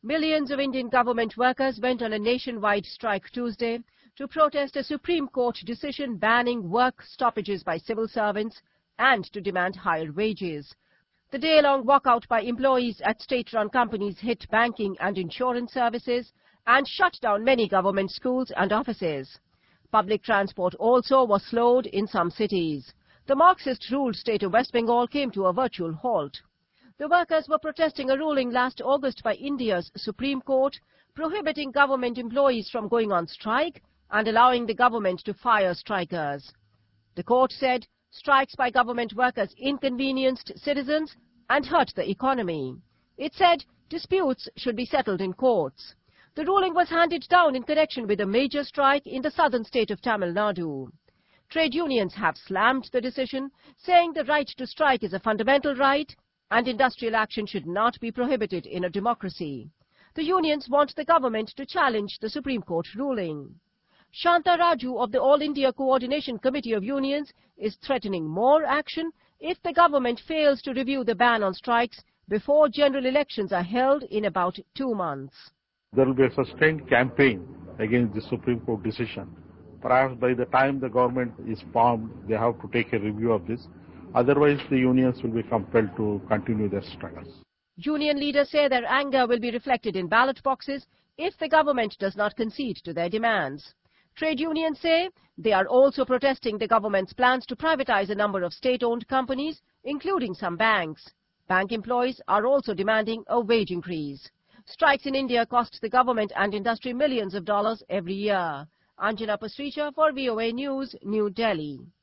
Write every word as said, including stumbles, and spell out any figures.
Millions of Indian government workers went on a nationwide strike Tuesday to protest a Supreme Court decision banning work stoppages by civil servants and to demand higher wages. The day-long walkout by employees at state-run companies hit banking and insurance services and shut down many government schools and offices. Public transport also was slowed in some cities. The Marxist-ruled state of West Bengal came to a virtual halt. The workers were protesting a ruling last August by India's Supreme Court prohibiting government employees from going on strike and allowing the government to fire strikers. The court said strikes by government workers inconvenienced citizens and hurt the economy. It said disputes should be settled in courts. The ruling was handed down in connection with a major strike in the southern state of Tamil Nadu. Trade unions have slammed the decision, saying the right to strike is a fundamental right and industrial action should not be prohibited in a democracy. The unions want the government to challenge the Supreme Court ruling. Shanta Raju of the All India Coordination Committee of Unions is threatening more action if the government fails to review the ban on strikes before general elections are held in about two months. There will be a sustained campaign against the Supreme Court decision. Perhaps by the time the government is formed, they have to take a review of this. Otherwise, the unions will be compelled to continue their struggles. Union leaders say their anger will be reflected in ballot boxes if the government does not concede to their demands. Trade unions say they are also protesting the government's plans to privatize a number of state-owned companies, including some banks. Bank employees are also demanding a wage increase. Strikes in India cost the government and industry millions of dollars every year. Anjana Pasricha for V O A News, New Delhi.